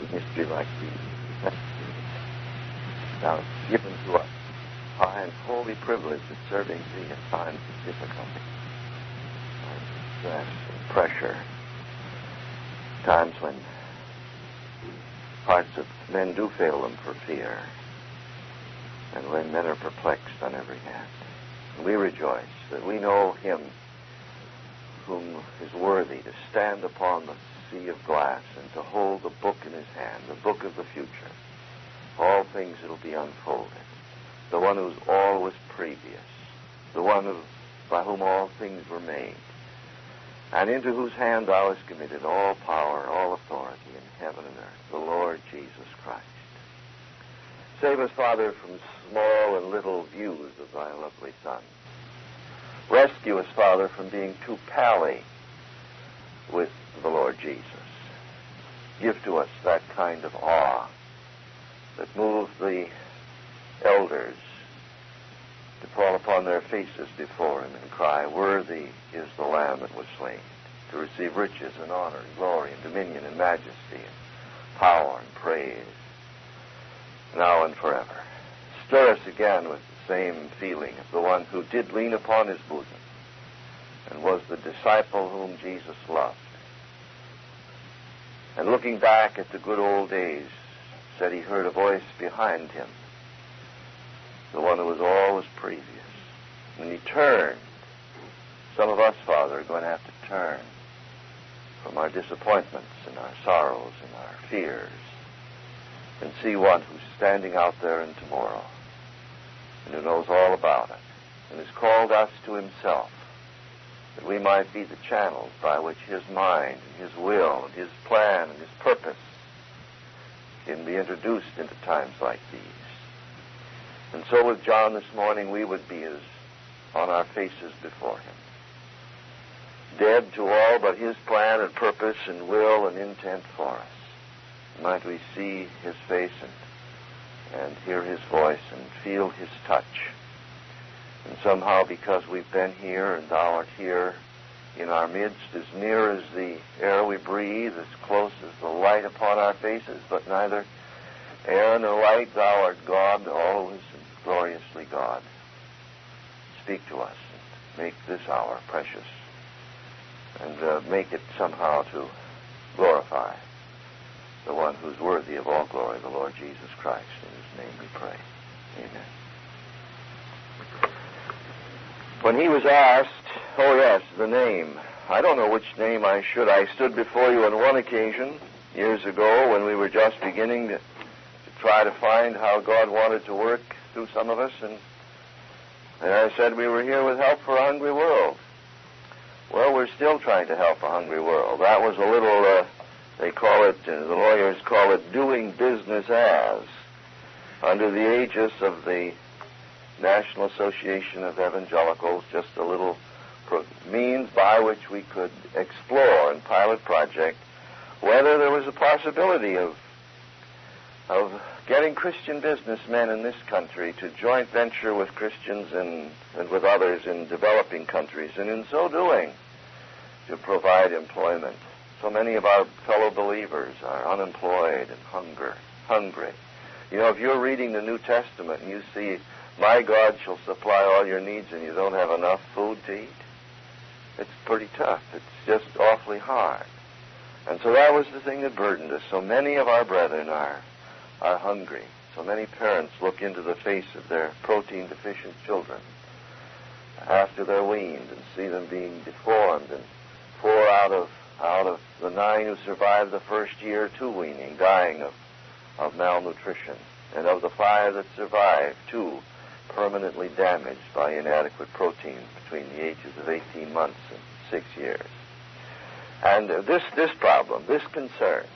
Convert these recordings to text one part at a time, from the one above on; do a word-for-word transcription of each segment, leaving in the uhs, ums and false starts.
mystery like these. Now given to us high and holy privilege of serving Thee in times of difficulty, times of stress and pressure, times when hearts of men do fail them for fear, and when men are perplexed on every hand. And we rejoice that we know Him whom is worthy to stand upon the sea of glass and to hold the book in His hand, the book of the future. All things that will be unfolded. The one who's always previous. The one who, by whom all things were made. And into whose hand Thou hast committed all power, all authority in heaven and earth, the Lord Jesus Christ. Save us, Father, from small and little views of Thy lovely Son. Rescue us, Father, from being too pally with the Lord Jesus. Give to us that kind of awe that moved the elders to fall upon their faces before Him and cry, "Worthy is the Lamb that was slain, to receive riches and honor and glory and dominion and majesty and power and praise, now and forever." Stir us again with the same feeling of the one who did lean upon His bosom and was the disciple whom Jesus loved. And looking back at the good old days, said he heard a voice behind him, the one who was always previous. When he turned, some of us, Father, are going to have to turn from our disappointments and our sorrows and our fears and see one who's standing out there in tomorrow and who knows all about it and has called us to Himself, that we might be the channels by which His mind and His will and His plan and His purpose can be introduced into times like these. And so with John this morning, we would be as on our faces before Him, dead to all but His plan and purpose and will and intent for us. Might we see His face and, and hear His voice and feel His touch. And somehow, because we've been here and Thou art here in our midst, as near as the air we breathe, as close as the light upon our faces, but neither air nor light, Thou art God, always and gloriously God. Speak to us and make this hour precious, and uh, make it somehow to glorify the one who's worthy of all glory, the Lord Jesus Christ. In His name we pray. Amen. When he was asked, oh yes, the name. I don't know which name I should. I stood before you on one occasion, years ago, when we were just beginning to, to try to find how God wanted to work through some of us, and, and I said we were here with Help for a Hungry World. Well, we're still trying to help a hungry world. That was a little, uh, they call it, uh, the lawyers call it doing business as, under the aegis of the National Association of Evangelicals, just a little pro- means by which we could explore and pilot project whether there was a possibility of of getting Christian businessmen in this country to joint venture with Christians and, and with others in developing countries, and in so doing to provide employment. So many of our fellow believers are unemployed and hunger, hungry. You know, if you're reading the New Testament and you see, "My God shall supply all your needs," and you don't have enough food to eat, it's pretty tough. It's just awfully hard. And so that was the thing that burdened us. So many of our brethren are, are hungry. So many parents look into the face of their protein-deficient children after they're weaned and see them being deformed, and four out of out of the nine who survived the first year to weaning dying of, of malnutrition, and of the five that survived, two permanently damaged by inadequate protein between the ages of eighteen months and six years. And uh, this this problem, this concern,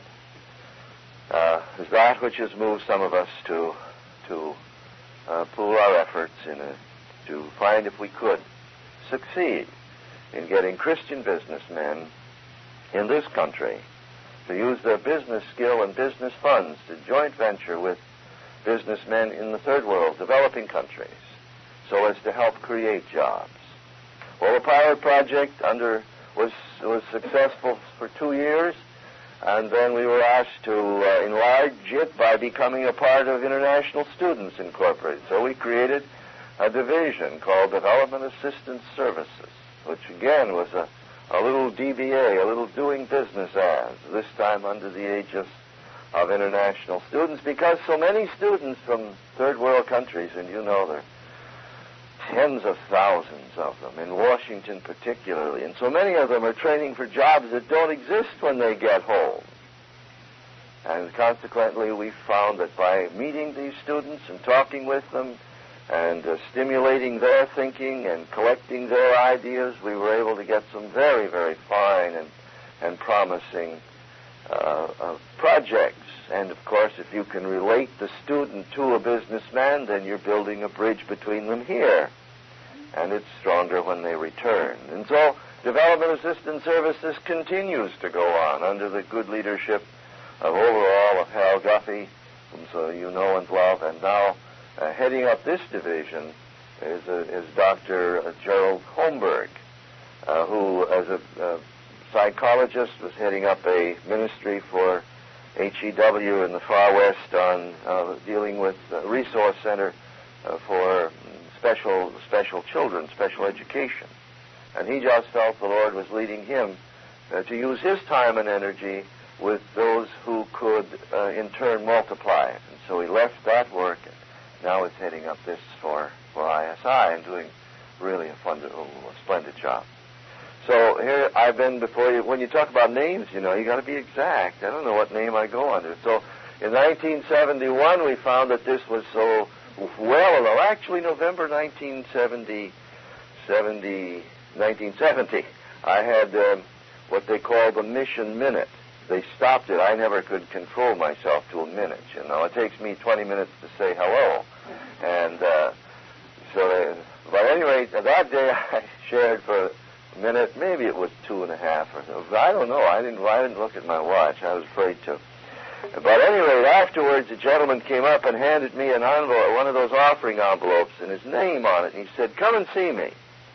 uh, is that which has moved some of us to to uh, pool our efforts in a, to find if we could succeed in getting Christian businessmen in this country to use their business skill and business funds to joint venture with businessmen in the third world, developing countries, so as to help create jobs. Well, the pilot project under was was successful for two years, And then we were asked to uh, enlarge it by becoming a part of International Students Incorporated. So we created a division called Development Assistance Services, which again was a, a little D B A, a little doing business as, this time under the aegis of international students, because so many students from third world countries, and you know there are tens of thousands of them, in Washington particularly, and so many of them are training for jobs that don't exist when they get home. And consequently, we found that by meeting these students and talking with them and uh, stimulating their thinking and collecting their ideas, we were able to get some very, very fine and, and promising uh, uh, projects. And, of course, if you can relate the student to a businessman, then you're building a bridge between them here. And it's stronger when they return. And so Development Assistance Services continues to go on under the good leadership of overall of Hal Guffey, whom so you know and love, and now uh, heading up this division is, uh, is Doctor Uh, Gerald Holmberg, uh, who, as a uh, psychologist, was heading up a ministry for H E W in the far west on uh, dealing with a resource center uh, for special special children, special education. And he just felt the Lord was leading him uh, to use his time and energy with those who could uh, in turn multiply it. And so he left that work and now is heading up this for, for I S I and doing really a, fun, a splendid job. So here I've been before you. When you talk about names, you know, you got to be exact. I don't know what name I go under. So in nineteen seventy-one, we found that this was so well. Well, actually, November nineteen seventy, nineteen seventy, I had um, what they call the Mission Minute. They stopped it. I never could control myself to a minute. You know, it takes me twenty minutes to say hello, and uh, so. They, but at any rate, that day I shared for minute, maybe it was two and a half or so. I don't know. I didn't. I didn't look at my watch. I was afraid to. But at any rate, afterwards, a gentleman came up and handed me an envelope, one of those offering envelopes, and his name on it. And he said, "Come and see me."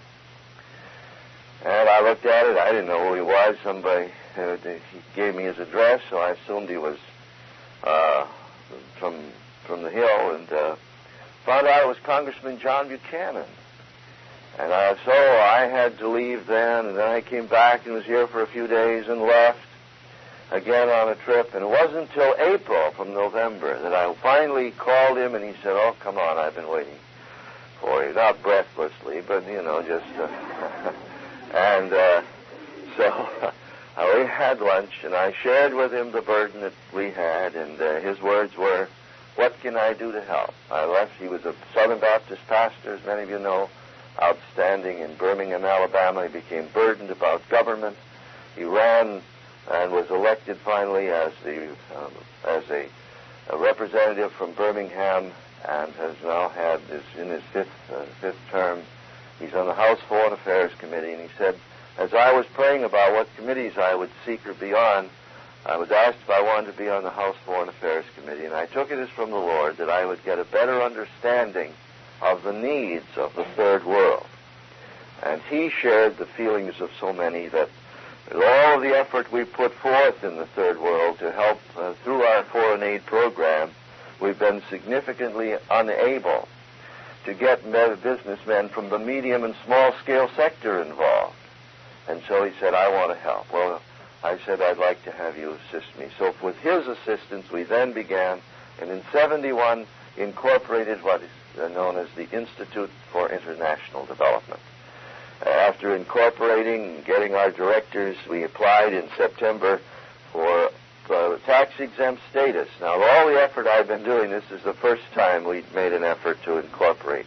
And I looked at it. I didn't know who he was. Somebody uh, he gave me his address, so I assumed he was uh, from from the Hill, and uh, found out it was Congressman John Buchanan. And uh, so I had to leave then, and then I came back and was here for a few days and left again on a trip. And it wasn't until April from November that I finally called him, and he said, "Oh, come on, I've been waiting for you." Not breathlessly, but, you know, just... Uh, and uh, so uh, we had lunch, and I shared with him the burden that we had, and uh, his words were, "What can I do to help?" I left. He was a Southern Baptist pastor, as many of you know, outstanding in Birmingham, Alabama. He became burdened about government. He ran and was elected finally as the um, as a, a representative from Birmingham, and has now had this in his fifth uh, fifth term. He's on the House Foreign Affairs Committee, and he said, as I was praying about what committees I would seek or be on, I was asked if I wanted to be on the House Foreign Affairs Committee, and I took it as from the Lord that I would get a better understanding of the needs of the third world. And he shared the feelings of so many that with all of the effort we put forth in the third world to help uh, through our foreign aid program, we've been significantly unable to get businessmen from the medium and small-scale sector involved. And so he said, "I want to help." Well, I said, "I'd like to have you assist me." So with his assistance, we then began, and in seventy-one incorporated what is known as the Institute for International Development. Uh, after incorporating and getting our directors, we applied in September for uh, tax-exempt status. Now, all the effort I've been doing, this is the first time we've made an effort to incorporate.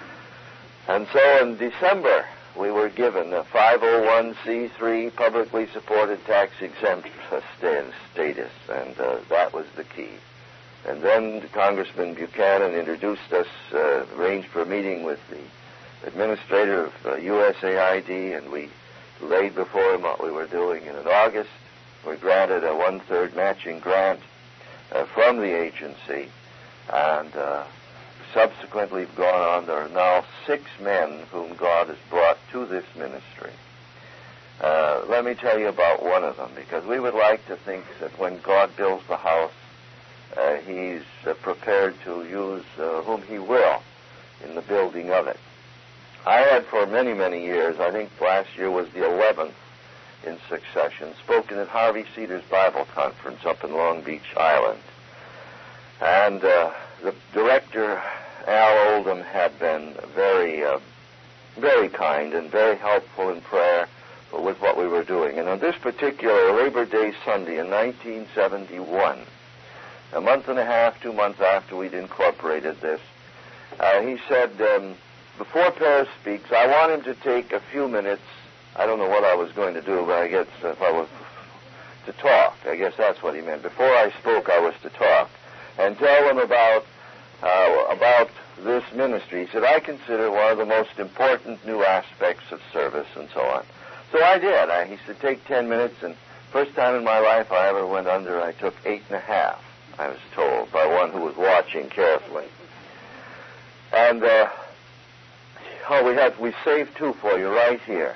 And so in December, we were given a five oh one c three publicly supported tax-exempt status, and uh, that was the key. And then Congressman Buchanan introduced us, uh, arranged for a meeting with the administrator of uh, U S A I D, and we laid before him what we were doing. And in August, we granted a one-third matching grant uh, from the agency, and uh, subsequently have gone on. There are now six men whom God has brought to this ministry. Uh, let me tell you about one of them, because we would like to think that when God builds the house, uh, he's uh, prepared to use uh, whom he will in the building of it. I had for many, many years, I think last year was the eleventh in succession, spoken at Harvey Cedars Bible Conference up in Long Beach Island. And uh, the director, Al Oldham, had been very, uh, very kind and very helpful in prayer with what we were doing. And on this particular Labor Day Sunday in nineteen seventy-one, a month and a half, two months after we'd incorporated this, uh, he said, um, before Paris speaks, I want him to take a few minutes. I don't know what I was going to do, but I guess if I was to talk, I guess that's what he meant. Before I spoke, I was to talk and tell them about uh, about this ministry. He said, I consider one of the most important new aspects of service, and so on. So I did. I, he said, take ten minutes, and first time in my life I ever went under, I took eight and a half, I was told, by one who was watching carefully. And, uh, oh, we have, we saved two for you right here.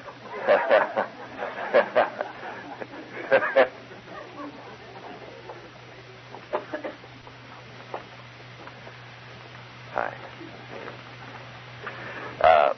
Hi. Uh,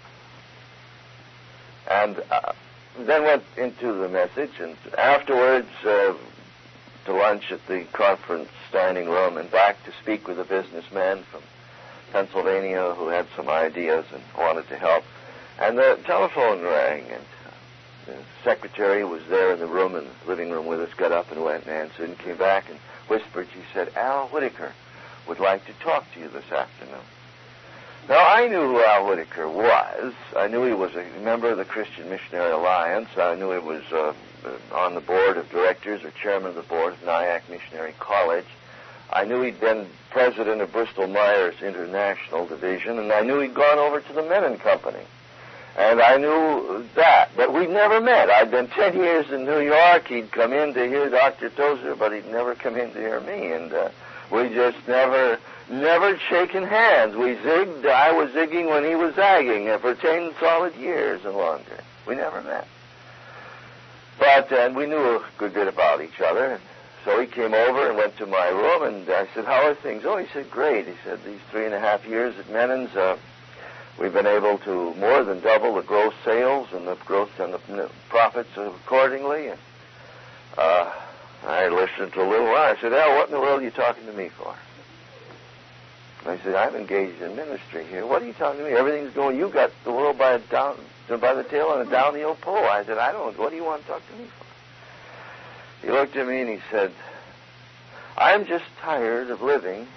and uh, then went into the message, and afterwards uh, to lunch at the conference standing room, and back to speak with a businessman from Pennsylvania who had some ideas and wanted to help. And the telephone rang, and the secretary was there in the room, in the living room with us, got up and went and answered, and came back and whispered. She said, Al Whitaker would like to talk to you this afternoon. Now, I knew who Al Whitaker was. I knew he was a member of the Christian Missionary Alliance. I knew he was uh, on the board of directors or chairman of the board of Nyack Missionary College. I knew he'd been president of Bristol Myers International Division, and I knew he'd gone over to the Menon Company. And I knew that, but we'd never met. I'd been ten years in New York. He'd come in to hear Doctor Tozer, but he'd never come in to hear me. And uh, we just never, never shaken hands. We zigged. I was zigging when he was zagging for ten solid years and longer. We never met. But uh, we knew a good bit about each other. And so he came over and went to my room, and I said, how are things? Oh, he said, great. He said, these three and a half years at Menon's, uh, we've been able to more than double the gross sales and the growth and the profits accordingly. And uh, I listened to a little while. I said, Al, what in the world are you talking to me for? And I said, I'm engaged in ministry here. What are you talking to me? Everything's going, you got the world by, a down, by the tail on a downhill pole. I said, I don't know. What do you want to talk to me for? He looked at me and he said, I'm just tired of living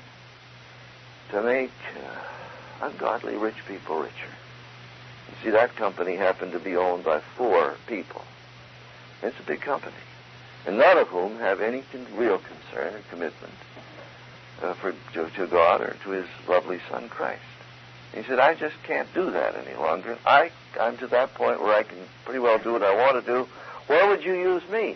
to make uh, ungodly rich people richer. You see, that company happened to be owned by four people. It's a big company, and none of whom have any con- real concern or commitment uh, for, to, to God or to his lovely Son, Christ. He said, I just can't do that any longer. I, I'm to that point where I can pretty well do what I want to do. Where would you use me?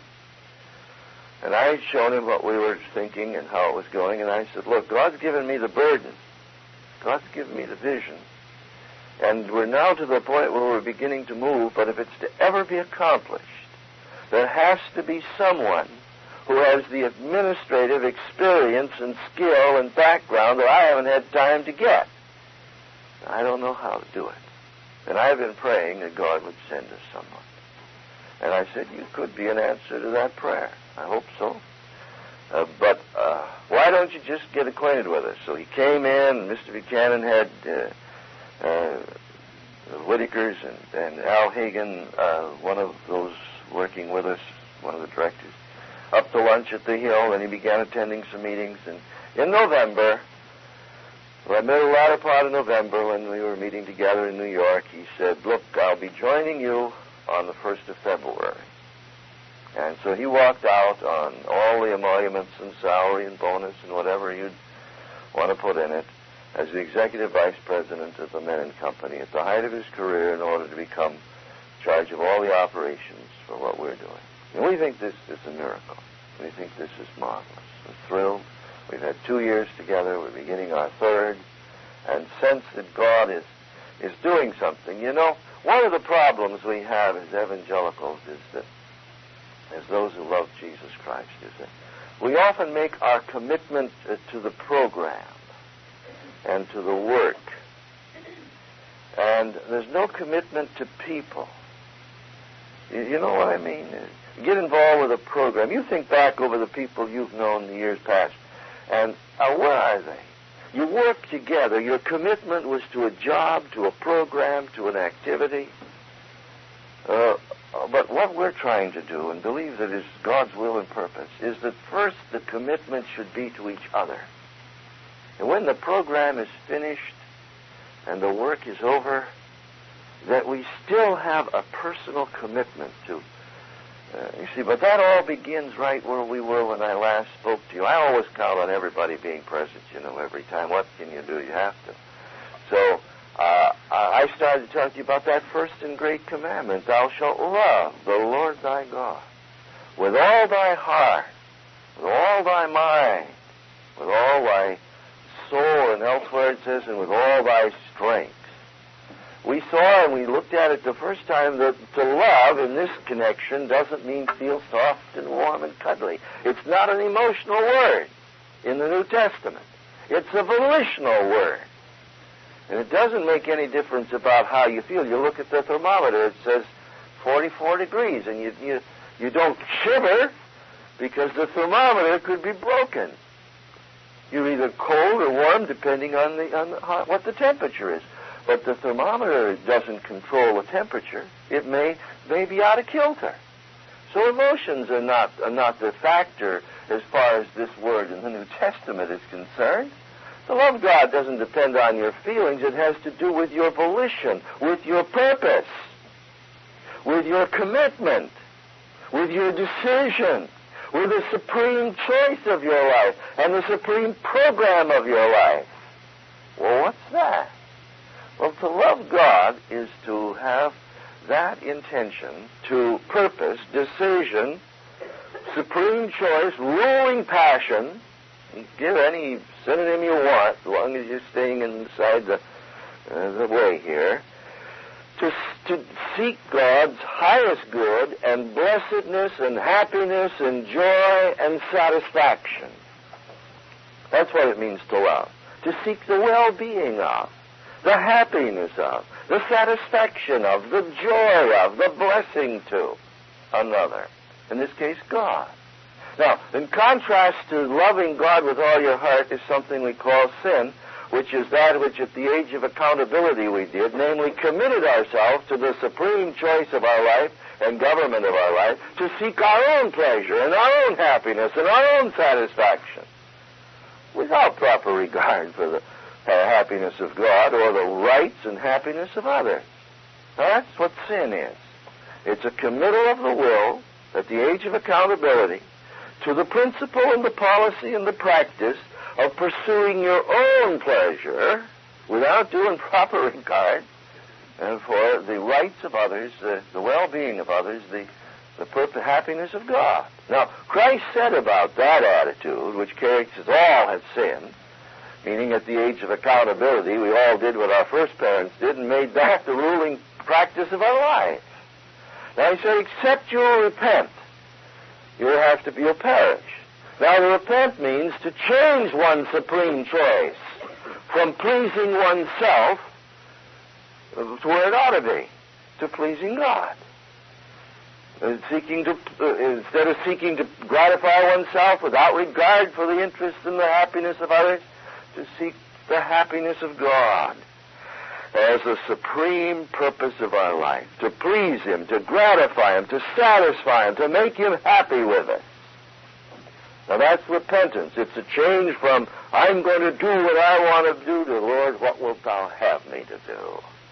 And I had shown him what we were thinking and how it was going, and I said, look, God's given me the burden. God's given me the vision. And we're now to the point where we're beginning to move, but if it's to ever be accomplished, there has to be someone who has the administrative experience and skill and background that I haven't had time to get. I don't know how to do it. And I've been praying that God would send us someone. And I said, you could be an answer to that prayer. I hope so. Uh, but uh, why don't you just get acquainted with us? So he came in, and Mister Buchanan had uh, uh, Whitakers and, and Al Hagen, uh, one of those working with us, one of the directors, up to lunch at the Hill, and he began attending some meetings. And in November, well, the latter part of November, when we were meeting together in New York, he said, look, I'll be joining you on the first of February. And so he walked out on all the emoluments and salary and bonus and whatever you'd want to put in it as the executive vice president of the Menon Company at the height of his career in order to become in charge of all the operations for what we're doing. And we think this is a miracle. We think this is marvelous. We're thrilled. We've had two years together. We're beginning our third. And sense that God is, is doing something. You know, One of the problems we have as evangelicals is that, as those who love Jesus Christ, is that we often make our commitment uh, to the program and to the work. And there's no commitment to people. You, you know what I mean? You get involved with a program. You think back over the people you've known in the years past, and uh, where are they? You work together. Your commitment was to a job, to a program, to an activity. Uh, but what we're trying to do, and believe that is God's will and purpose, is that first the commitment should be to each other. And when the program is finished and the work is over, that we still have a personal commitment to. Uh, you see, but that all begins right where we were when I last spoke to you. I always count on everybody being present, you know, every time. What can you do? You have to. So uh, I started to talk to you about that first and great commandment. Thou shalt love the Lord thy God with all thy heart, with all thy mind, with all thy soul, and elsewhere it says, and with all thy strength. We saw and we looked at it the first time that to love in this connection doesn't mean feel soft and warm and cuddly. It's not an emotional word in the New Testament. It's a volitional word. And it doesn't make any difference about how you feel. You look at the thermometer, it says forty-four degrees, and you, you, you don't shiver because the thermometer could be broken. You're either cold or warm depending on, the, on the, how, what the temperature is. But the thermometer doesn't control the temperature. It may, may be out of kilter. So emotions are not, are not the factor as far as this word in the New Testament is concerned. The love of God doesn't depend on your feelings. It has to do with your volition, with your purpose, with your commitment, with your decision, with the supreme choice of your life and the supreme program of your life. Well, what's that? Well, to love God is to have that intention, to purpose, decision, supreme choice, ruling passion. Give any synonym you want, as long as you're staying inside the, uh, the way here. To, to seek God's highest good and blessedness and happiness and joy and satisfaction. That's what it means to love. To seek the well-being of, the happiness of, the satisfaction of, the joy of, the blessing to another. In this case, God. Now, in contrast to loving God with all your heart is something we call sin, which is that which at the age of accountability we did, namely committed ourselves to the supreme choice of our life and government of our life to seek our own pleasure and our own happiness and our own satisfaction without proper regard for the uh, happiness of God or the rights and happiness of others. Now, that's what sin is. It's a committal of the will at the age of accountability to the principle and the policy and the practice of pursuing your own pleasure without due and proper regard and for the rights of others, uh, the well-being of others, the, the purpose, happiness of God. Now, Christ said about that attitude, which characterizes all have sinned, meaning at the age of accountability, we all did what our first parents did and made that the ruling practice of our life. Now, he said, except you will repent, you will have to be a perish. Now, to repent means to change one's supreme choice from pleasing oneself to where it ought to be, to pleasing God. Uh, seeking to, uh, instead of seeking to gratify oneself without regard for the interests and the happiness of others, to seek the happiness of God as the supreme purpose of our life, to please Him, to gratify Him, to satisfy Him, to make Him happy with us. Now that's repentance. It's a change from, I'm going to do what I want to do, to, Lord, what wilt Thou have me to do?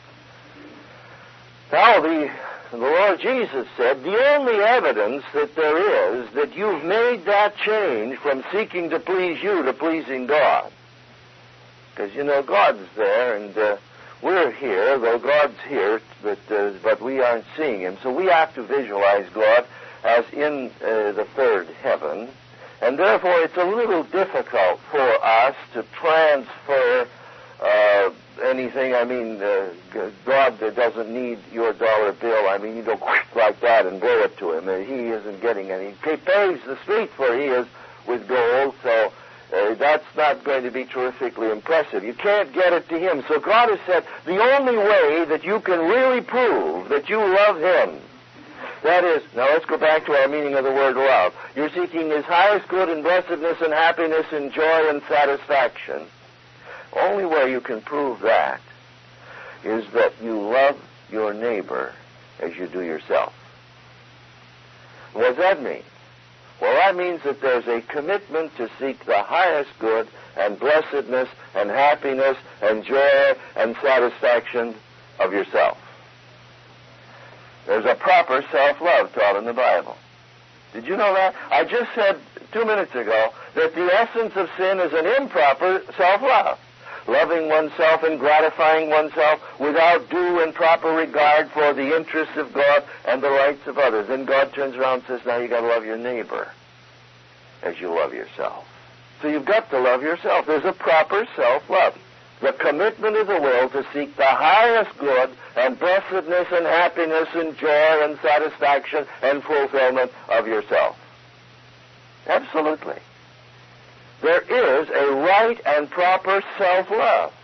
Now the, the Lord Jesus said, the only evidence that there is that you've made that change from seeking to please you to pleasing God. Because, you know, God's there, and uh, we're here, though God's here, but, uh, but we aren't seeing Him. So we have to visualize God as in uh, the third heaven. And therefore, it's a little difficult for us to transfer uh, anything. I mean, uh, God doesn't need your dollar bill. I mean, you go like that and blow it to him. He isn't getting any. He paves the streets where he is with gold, so uh, that's not going to be terrifically impressive. You can't get it to him. So God has said the only way that you can really prove that you love him, that is, now let's go back to our meaning of the word love. You're seeking his highest good and blessedness and happiness and joy and satisfaction. Only way you can prove that is that you love your neighbor as you do yourself. What does that mean? Well, that means that there's a commitment to seek the highest good and blessedness and happiness and joy and satisfaction of yourself. There's a proper self-love taught in the Bible. Did you know that? I just said two minutes ago that the essence of sin is an improper self-love. Loving oneself and gratifying oneself without due and proper regard for the interests of God and the rights of others. Then God turns around and says, now you've got to love your neighbor as you love yourself. So you've got to love yourself. There's a proper self-love. The commitment of the will to seek the highest good and blessedness and happiness and joy and satisfaction and fulfillment of yourself. Absolutely. There is a right and proper self-love.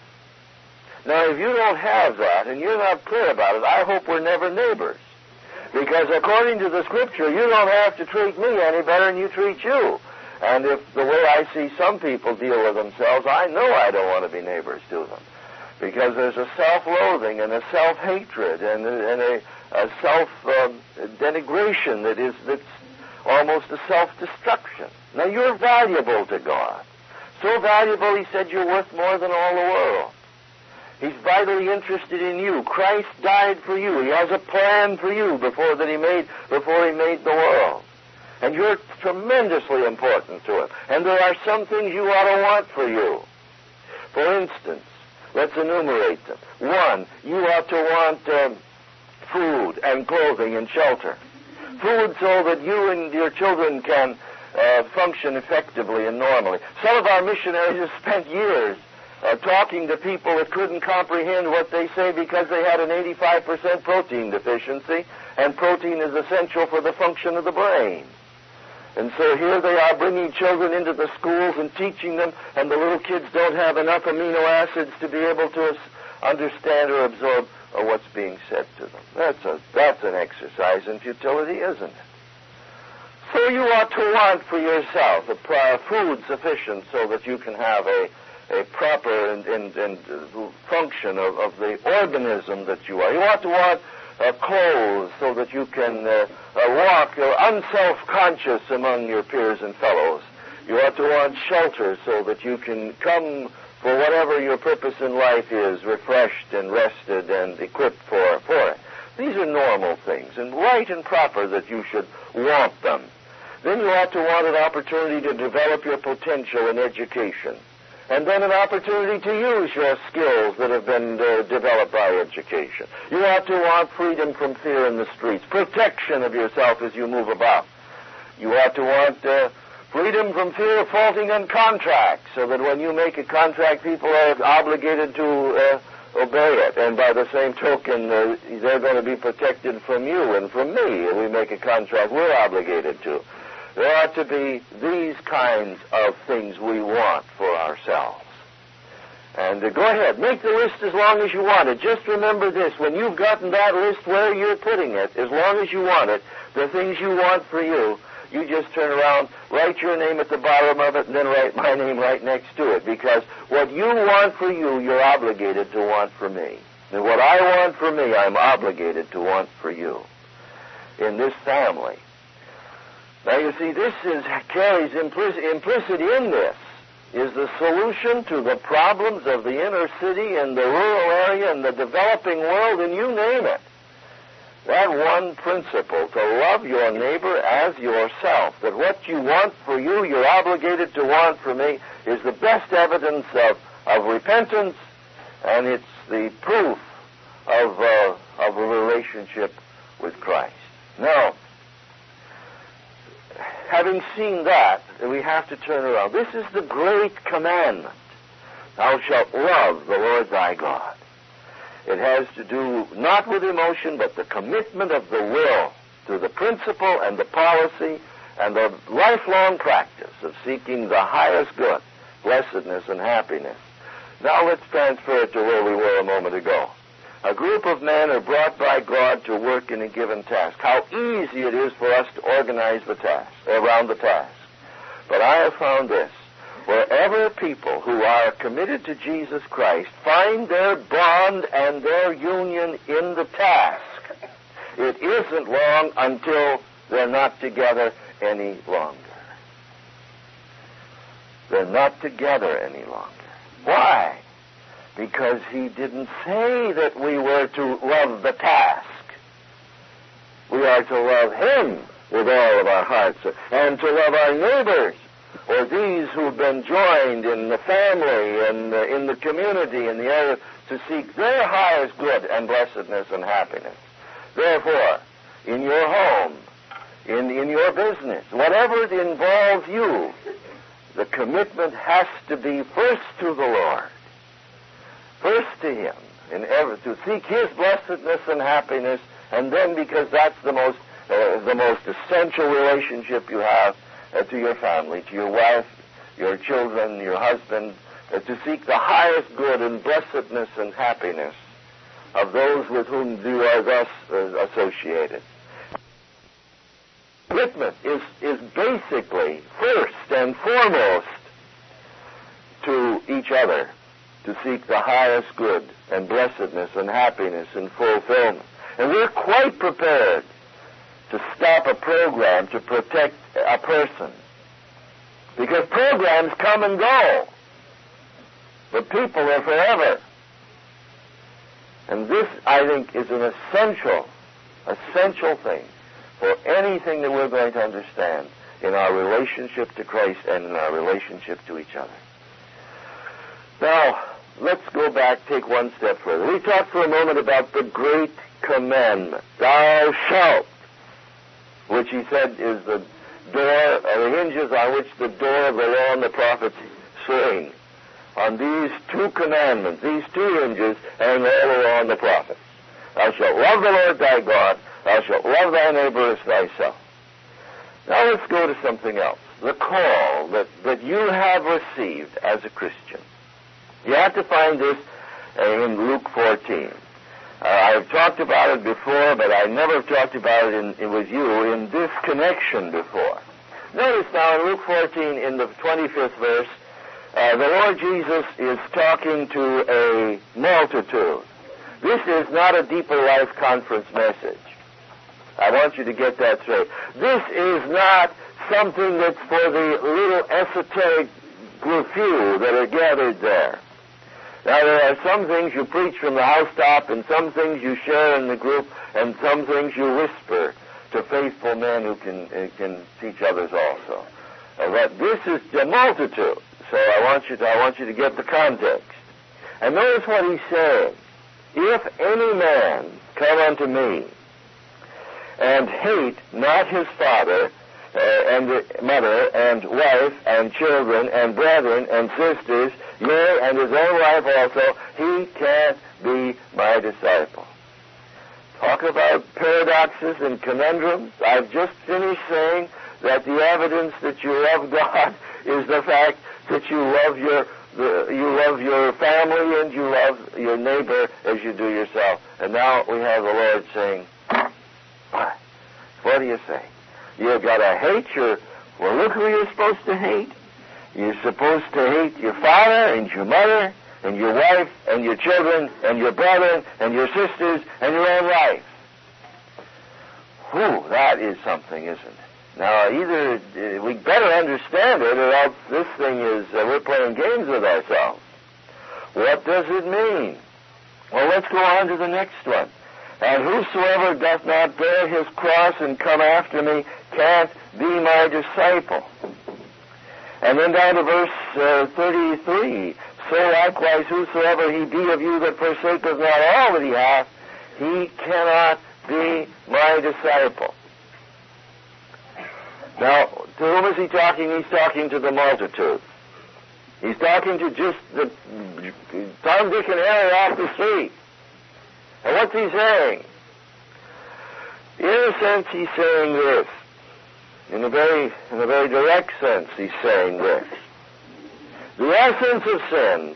Now, if you don't have that and you're not clear about it, I hope we're never neighbors. Because according to the Scripture, you don't have to treat me any better than you treat you. And if the way I see some people deal with themselves, I know I don't want to be neighbors to them. Because there's a self-loathing and a self-hatred and a, and a, a self-denigration that is that's almost a self-destruction. Now, you're valuable to God. So valuable, he said, you're worth more than all the world. He's vitally interested in you. Christ died for you. He has a plan for you before that he made before he made the world. And you're tremendously important to him. And there are some things you ought to want for you. For instance, let's enumerate them. One, you ought to want um, food and clothing and shelter. Food so that you and your children can uh, function effectively and normally. Some of our missionaries have spent years uh, talking to people that couldn't comprehend what they say because they had an eighty-five percent protein deficiency, and protein is essential for the function of the brain. And so here they are bringing children into the schools and teaching them, and the little kids don't have enough amino acids to be able to understand or absorb or what's being said to them. That's a that's an exercise in futility, isn't it? So you ought to want for yourself a uh, food sufficient so that you can have a, a proper and, and, and uh, function of, of the organism that you are. You ought to want uh, clothes so that you can uh, uh, walk uh, unself-conscious among your peers and fellows. You ought to want shelter so that you can come for whatever your purpose in life is, refreshed and rested and equipped for, for it. These are normal things, and right and proper that you should want them. Then you ought to want an opportunity to develop your potential in education, and then an opportunity to use your skills that have been uh, developed by education. You ought to want freedom from fear in the streets, protection of yourself as you move about. You ought to want uh, freedom from fear of faulting on contracts, so that when you make a contract, people are obligated to uh, obey it. And by the same token, uh, they're going to be protected from you and from me. If we make a contract, we're obligated to. There ought to be these kinds of things we want for ourselves. And uh, go ahead, make the list as long as you want it. Just remember this, when you've gotten that list where you're putting it, as long as you want it, the things you want for you, you just turn around, write your name at the bottom of it, and then write my name right next to it. Because what you want for you, you're obligated to want for me. And what I want for me, I'm obligated to want for you in this family. Now, you see, this is carries implicit, implicit in this is the solution to the problems of the inner city and the rural area and the developing world, and you name it. That one principle, to love your neighbor as yourself, that what you want for you, you're obligated to want for me, is the best evidence of, of repentance, and it's the proof of, uh, of a relationship with Christ. Now, having seen that, we have to turn around. This is the great commandment. Thou shalt love the Lord thy God. It has to do not with emotion, but the commitment of the will to the principle and the policy and the lifelong practice of seeking the highest good, blessedness, and happiness. Now let's transfer it to where we were a moment ago. A group of men are brought by God to work in a given task. How easy it is for us to organize the task, around the task. But I have found this. Wherever people who are committed to Jesus Christ find their bond and their union in the task, it isn't long until they're not together any longer. They're not together any longer. Why? Because he didn't say that we were to love the task. We are to love him with all of our hearts and to love our neighbors, or these who've been joined in the family and uh, in the community in the area, to seek their highest good and blessedness and happiness. Therefore, in your home, in, in your business, whatever it involves you, the commitment has to be first to the Lord, first to him, in ever, to seek his blessedness and happiness, and then, because that's the most, uh, the most essential relationship you have, uh, to your family, to your wife, your children, your husband, uh, to seek the highest good and blessedness and happiness of those with whom you are thus uh, associated. Commitment is, is basically first and foremost to each other, to seek the highest good and blessedness and happiness and fulfillment. And we're quite prepared to stop a program to protect a person, because programs come and go, but people are forever. And this, I think, is an essential, essential thing for anything that we're going to understand in our relationship to Christ and in our relationship to each other. Now, let's go back, take one step further. We talked for a moment about the great commandment, thou shalt, which he said is the door, or the hinges on which the door of the law and the prophets swing. On these two commandments, these two hinges, hang all the law and the prophets. Thou shalt love the Lord thy God, thou shalt love thy neighbor as thyself. Now let's go to something else. The call that, that you have received as a Christian. You have to find this uh, in Luke fourteen. Uh, I've talked about it before, but I never talked about it in, in, with you in this connection before. Notice now in Luke fourteen, in the twenty-fifth verse, uh, the Lord Jesus is talking to a multitude. This is not a Deeper Life Conference message. I want you to get that straight. This is not something that's for the little esoteric few that are gathered there. Now, there are some things you preach from the housetop, and some things you share in the group, and some things you whisper to faithful men who can uh, can teach others also. Uh, but this is the multitude, so I want you to I want you to get the context. And notice what he's saying: if any man come unto me and hate not his father, Uh, and mother, and wife, and children, and brethren, and sisters, yea, and his own life also, he can't be my disciple. Talk about paradoxes and conundrums. I've just finished saying that the evidence that you love God is the fact that you love your the, you love your family and you love your neighbor as you do yourself. And now we have the Lord saying, what do you say? You've got to hate your, well, look who you're supposed to hate. You're supposed to hate your father and your mother and your wife and your children and your brethren and your sisters and your own life. Whew, that is something, isn't it? Now, either uh, we better understand it, or else this thing is, uh, we're playing games with ourselves. What does it mean? Well, let's go on to the next one. And whosoever doth not bear his cross and come after me can't be my disciple. And then down to verse uh, thirty-three. So likewise, whosoever he be of you that forsaketh not all that he hath, he cannot be my disciple. Now, to whom is he talking? He's talking to the multitude. He's talking to just the Tom, Dick, and Harry off the street. And what's he saying? In a sense, he's saying this. In a very, in a very direct sense, he's saying this. The essence of sin,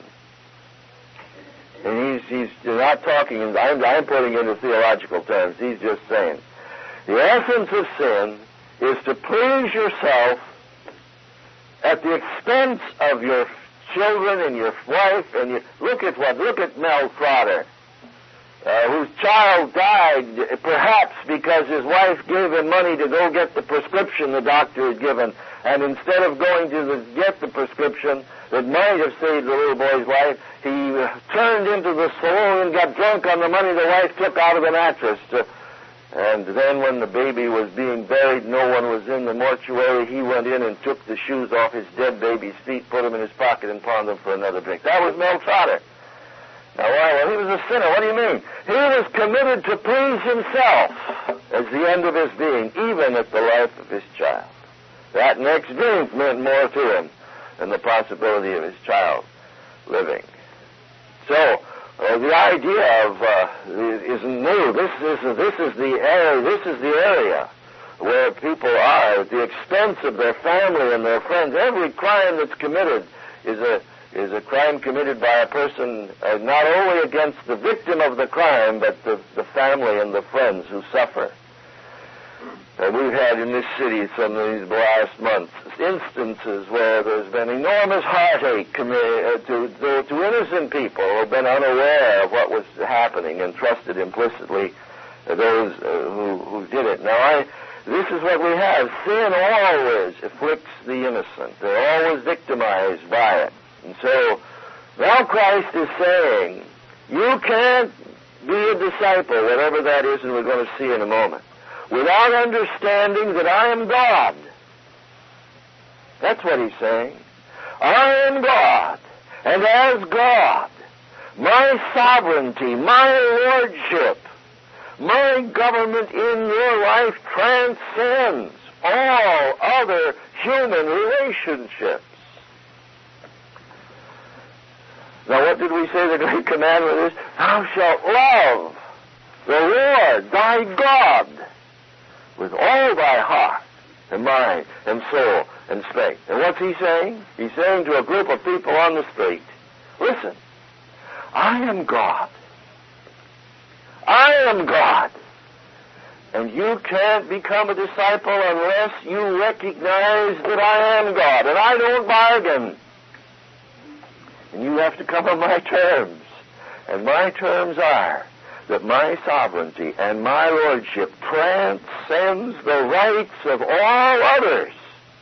and he's, he's not talking, I'm, I'm putting into theological terms, he's just saying, the essence of sin is to please yourself at the expense of your children and your wife, and you, look at what, look at Mel Trotter, uh, whose child died perhaps because his wife gave him money to go get the prescription the doctor had given, and instead of going to the, get the prescription that might have saved the little boy's life, he uh, turned into the saloon and got drunk on the money the wife took out of the mattress. To, and then when the baby was being buried, no one was in the mortuary, he went in and took the shoes off his dead baby's feet, put them in his pocket, and pawned them for another drink. That was Mel Trotter. Now, why? Well, he was a sinner. What do you mean? He was committed to please himself as the end of his being, even at the life of his child. That next drink meant more to him than the possibility of his child living. So, uh, the idea of uh, isn't new. This is this is the area. This is the area where people are at the expense of their family and their friends. Every crime that's committed is a is a crime committed by a person uh, not only against the victim of the crime, but the, the family and the friends who suffer. And we've had in this city some of these last months instances where there's been enormous heartache commi- uh, to, to, to innocent people who have been unaware of what was happening and trusted implicitly uh, those uh, who, who did it. Now, I, this is what we have. Sin always afflicts the innocent. They're always victimized by it. And so, now Christ is saying, you can't be a disciple, whatever that is, and we're going to see in a moment, without understanding that I am God. That's what he's saying. I am God, and as God, my sovereignty, my lordship, my government in your life transcends all other human relationships. Now, what did we say the great commandment is? Thou shalt love the Lord thy God with all thy heart and mind and soul and strength. And what's he saying? He's saying to a group of people on the street, listen, I am God. I am God. And you can't become a disciple unless you recognize that I am God. And I don't bargain. And you have to come on my terms. And my terms are that my sovereignty and my lordship transcends the rights of all others.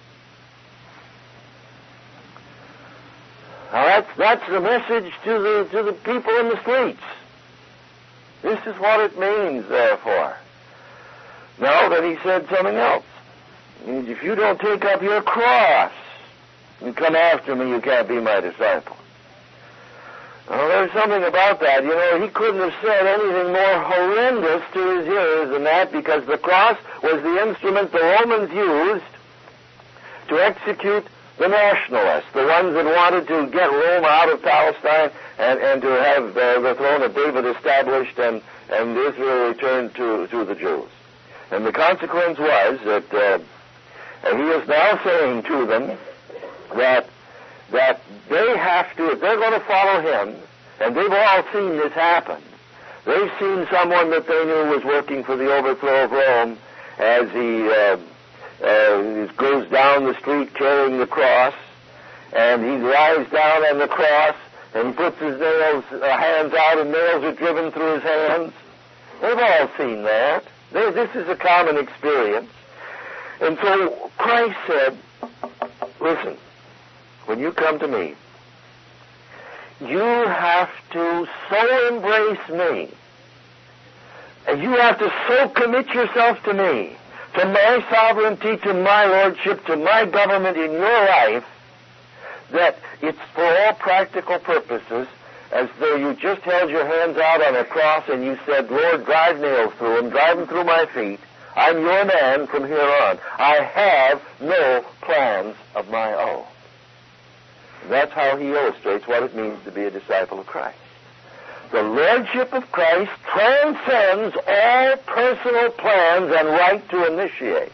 Now that's, that's the message to the, to the people in the streets. This is what it means, therefore. Now that he said something else. It means if you don't take up your cross and come after me, you can't be my disciple. Well, there's something about that. You know, he couldn't have said anything more horrendous to his hearers than that, because the cross was the instrument the Romans used to execute the nationalists, the ones that wanted to get Rome out of Palestine and, and to have uh, the throne of David established and, and Israel returned to, to the Jews. And the consequence was that uh, he is now saying to them that that they have to, if they're going to follow him, and they've all seen this happen. They've seen someone that they knew was working for the overthrow of Rome as he uh, uh, goes down the street carrying the cross, and he lies down on the cross and puts his nails, uh, hands out, and nails are driven through his hands. They've all seen that. They, this is a common experience. And so Christ said, listen, when you come to me, you have to so embrace me, and you have to so commit yourself to me, to my sovereignty, to my lordship, to my government in your life, that it's for all practical purposes as though you just held your hands out on a cross and you said, Lord, drive nails through them, drive them through my feet. I'm your man from here on. I have no plans of my own. That's how he illustrates what it means to be a disciple of Christ. The lordship of Christ transcends all personal plans and right to initiate.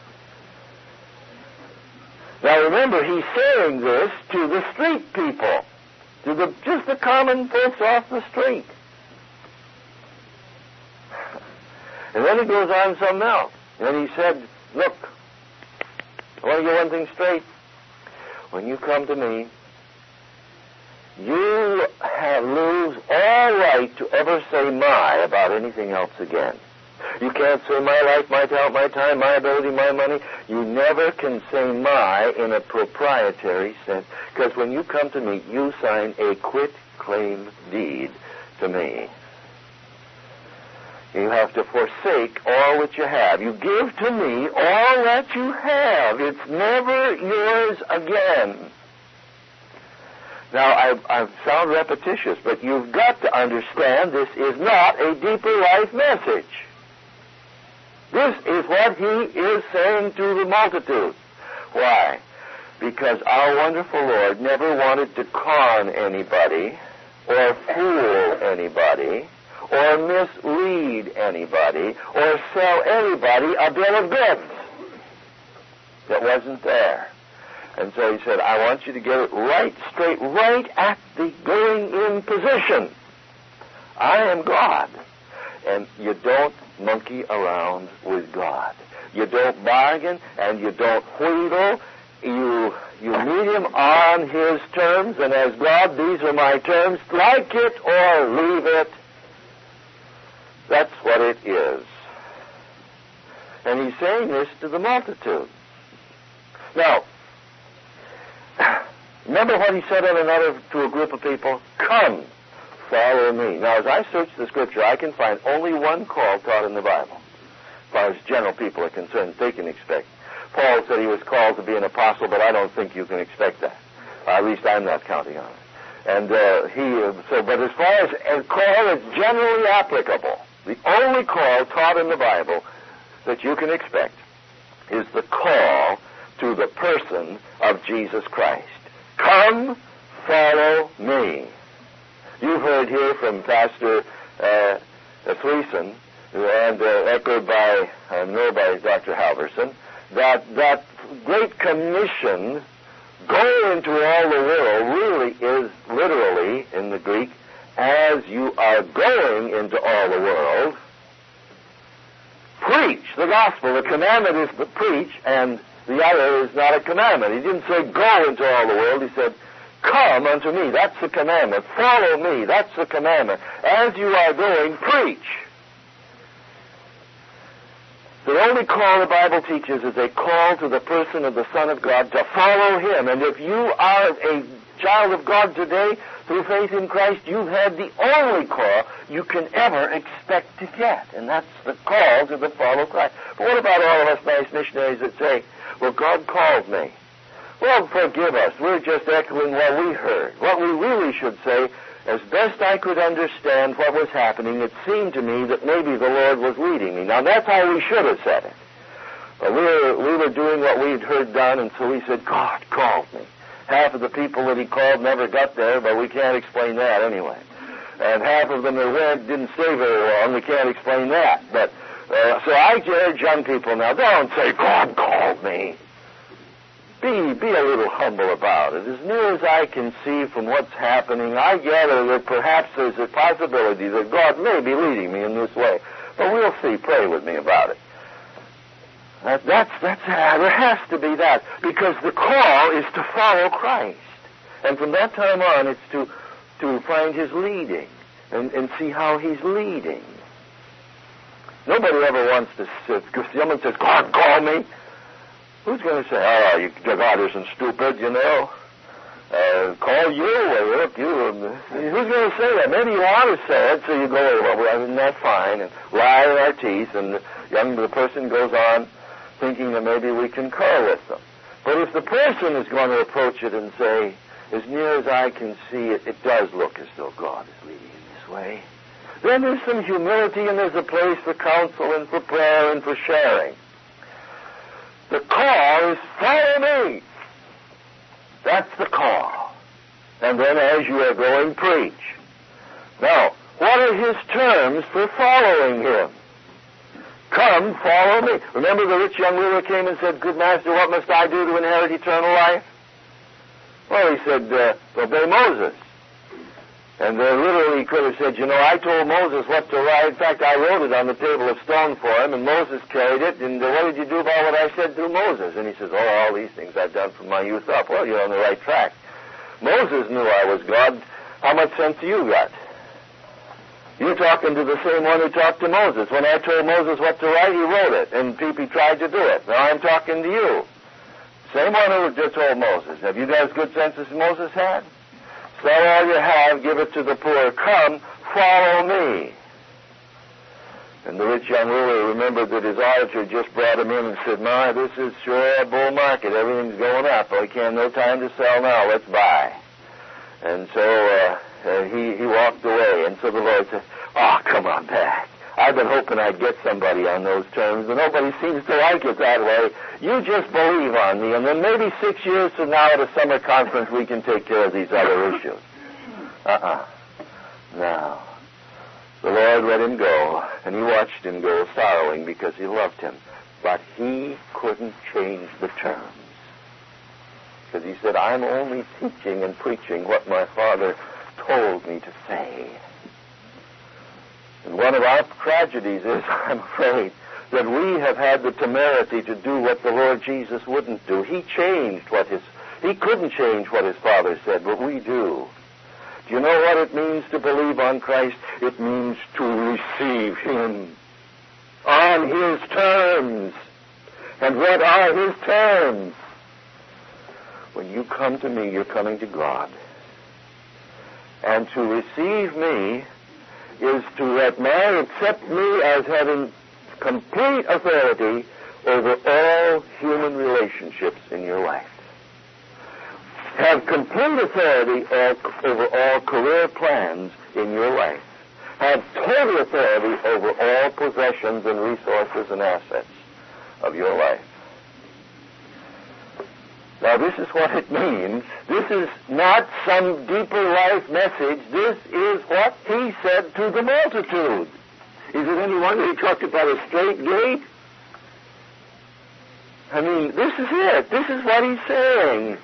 Now remember, he's saying this to the street people, to the just the common folks off the street. And then he goes on something else. And he said, look, I want to get one thing straight. When you come to me, you have, lose all right to ever say my about anything else again. You can't say my life, my talent, my time, my ability, my money. You never can say my in a proprietary sense. Because when you come to me, you sign a quit-claim deed to me. You have to forsake all that you have. You give to me all that you have. It's never yours again. Now, I, I sound repetitious, but you've got to understand this is not a deeper life message. This is what he is saying to the multitude. Why? Because our wonderful Lord never wanted to con anybody or fool anybody or mislead anybody or sell anybody a bill of goods that wasn't there. And so he said, I want you to get it right straight, right at the going-in position. I am God. And you don't monkey around with God. You don't bargain and you don't wheedle. You, you meet him on his terms, and as God, these are my terms. Like it or leave it. That's what it is. And he's saying this to the multitude. Now, remember what he said on another to a group of people? Come, follow me. Now, as I search the Scripture, I can find only one call taught in the Bible, as far as general people are concerned. They can expect. Paul said he was called to be an apostle, but I don't think you can expect that. Uh, at least I'm not counting on it. And uh, he, uh, so, but as far as a call that's generally applicable, the only call taught in the Bible that you can expect is the call to the person of Jesus Christ. Come, follow me. You've heard here from Pastor uh, Threeson, and uh, echoed by, I know by Doctor Halverson, that that great commission, go into all the world, really is literally, in the Greek, as you are going into all the world, preach the gospel. The commandment is to preach, and the other is not a commandment. He didn't say go into all the world. He said, come unto me. That's the commandment. Follow me. That's the commandment. As you are going, preach. The only call the Bible teaches is a call to the person of the Son of God to follow him. And if you are a child of God today, through faith in Christ, you've had the only call you can ever expect to get. And that's the call to the follow Christ. But what about all of us nice missionaries that say, well, God called me? Well, forgive us. We're just echoing what we heard. What we really should say, as best I could understand what was happening, it seemed to me that maybe the Lord was leading me. Now, that's how we should have said it. But we were, we were doing what we'd heard done, and so we said, God called me. Half of the people that he called never got there, but we can't explain that anyway. And half of them that went didn't stay very long. We can't explain that. But uh, so I urge young people now, don't say, God called me. Be, be a little humble about it. As near as I can see from what's happening, I gather that perhaps there's a possibility that God may be leading me in this way. But we'll see. Pray with me about it. That, that's, that's, uh, there has to be that, because the call is to follow Christ. And from that time on, it's to, to find his leading and, and see how he's leading. Nobody ever wants to sit, because someone says, God, call me. Who's going to say, oh, you, God isn't stupid, you know? Uh, call you, or look, you. Who's going to say that? Maybe you want to say it, so you go, well, isn't that fine? And lie in our teeth, and the young the person goes on thinking that maybe we concur with them. But if the person is going to approach it and say, as near as I can see it, it does look as though God is leading in this way, then there's some humility and there's a place for counsel and for prayer and for sharing. The call is follow me. That's the call. And then as you are going, preach. Now, what are his terms for following him? Come, follow me. Remember the rich young ruler came and said, Good master, what must I do to inherit eternal life? Well, he said, uh, obey Moses. And uh, literally he could have said, you know, I told Moses what to write. In fact, I wrote it on the table of stone for him, and Moses carried it. And uh, what did you do about what I said through Moses? And he says, oh, all these things I've done from my youth up. Well, you're on the right track. Moses knew I was God. How much sense do you got? You're talking to the same one who talked to Moses. When I told Moses what to write, he wrote it, and people tried to do it. Now I'm talking to you. Same one who just told Moses. Have you got as good sense as Moses had? Sell all you have, give it to the poor. Come, follow me. And the rich young ruler remembered that his auditor just brought him in and said, my, this is sure a bull market. Everything's going up. We can't, no time to sell now. Let's buy. And so uh, uh, he, he walked away. And so the Lord said, oh, come on back. I've been hoping I'd get somebody on those terms, but nobody seems to like it that way. You just believe on me, and then maybe six years from now at a summer conference we can take care of these other issues. Uh-uh. No. The Lord let him go, and he watched him go, sorrowing because he loved him. But he couldn't change the terms. Because he said, I'm only teaching and preaching what my Father told me to say. And one of our tragedies is, I'm afraid, that we have had the temerity to do what the Lord Jesus wouldn't do. He changed what his, he couldn't change what his Father said, but we do. Do you know what it means to believe on Christ? It means to receive him on his terms. And what are his terms? When you come to me, you're coming to God. And to receive me is to let man accept me as having complete authority over all human relationships in your life. Have complete authority over all career plans in your life. Have total authority over all possessions and resources and assets of your life. Now, this is what it means. This is not some deeper life message. This is what he said to the multitude. Is it any wonder he talked about a straight gate? I mean, this is it. This is what he's saying.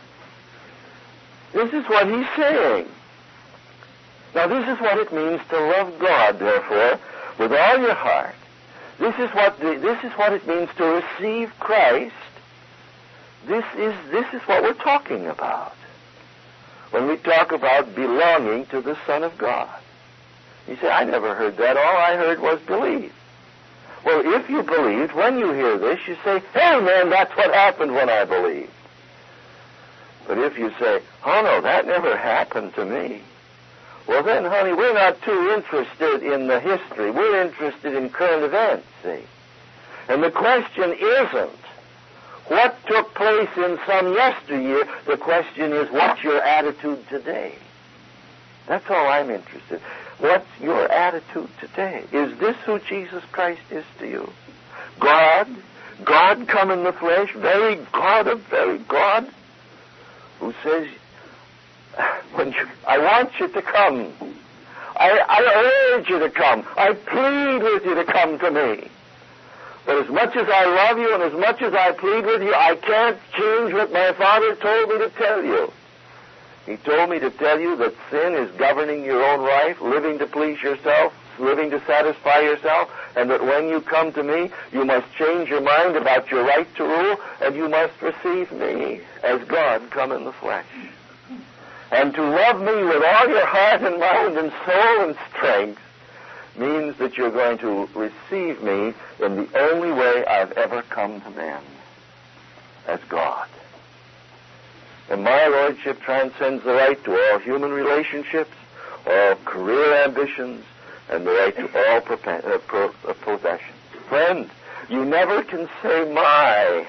This is what he's saying. Now, this is what it means to love God, therefore, with all your heart. This is what the, this is what it means to receive Christ. This is, this is what we're talking about when we talk about belonging to the Son of God. You say, I never heard that. All I heard was believe. Well, if you believed, when you hear this, you say, hey, man, that's what happened when I believed. But if you say, oh, no, that never happened to me, well, then, honey, we're not too interested in the history. We're interested in current events, see? And the question isn't what took place in some yesteryear. The question is, what's your attitude today? That's all I'm interested in. What's your attitude today? Is this who Jesus Christ is to you? God, God come in the flesh, very God of very God, who says, when you, I want you to come. I, I urge you to come. I plead with you to come to me. But as much as I love you and as much as I plead with you, I can't change what my Father told me to tell you. He told me to tell you that sin is governing your own life, living to please yourself, living to satisfy yourself, and that when you come to me, you must change your mind about your right to rule, and you must receive me as God come in the flesh. And to love me with all your heart and mind and soul and strength means that you're going to receive me in the only way I've ever come to man, as God. And my lordship transcends the right to all human relationships, all career ambitions, and the right to all propa- uh, pro- uh, possessions. Friend, you never can say my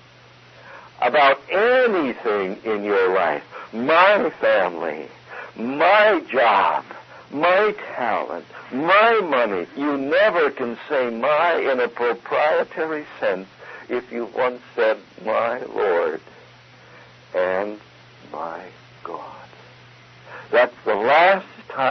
about anything in your life. My family, my job, my talent, my money. You never can say my in a proprietary sense if you once said my Lord and my God.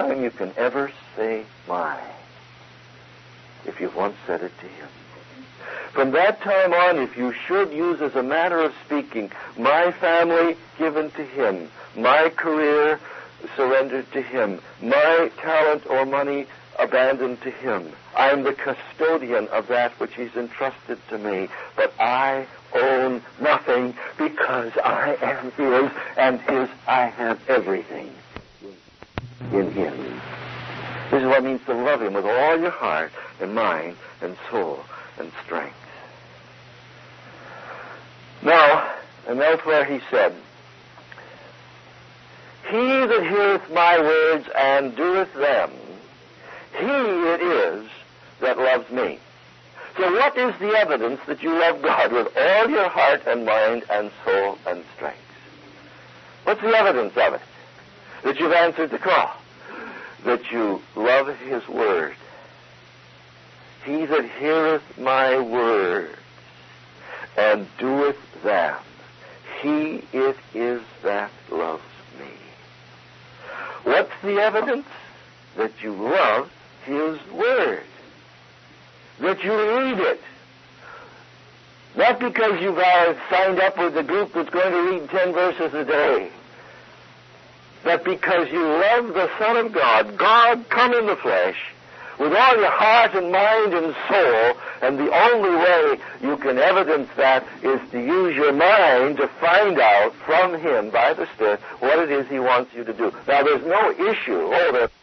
time you can ever say my, if you've once said it to him. From that time on, if you should use as a matter of speaking, my family given to him, my career surrendered to him, my talent or money abandoned to him, I'm the custodian of that which he's entrusted to me, but I own nothing because I am his, and his I have everything in him. This is what it means to love him with all your heart and mind and soul and strength. Now, and elsewhere he said, he that heareth my words and doeth them, he it is that loves me. So what is the evidence that you love God with all your heart and mind and soul and strength? What's the evidence of it? That you've answered the call. That you love his word. He that heareth my words and doeth them, he it is that loves me. What's the evidence? That you love his word. That you read it. Not because you've uh, signed up with the group that's going to read ten verses a day, but because you love the Son of God, God come in the flesh, with all your heart and mind and soul, and the only way you can evidence that is to use your mind to find out from him by the Spirit what it is he wants you to do. Now, there's no issue. Oh, there's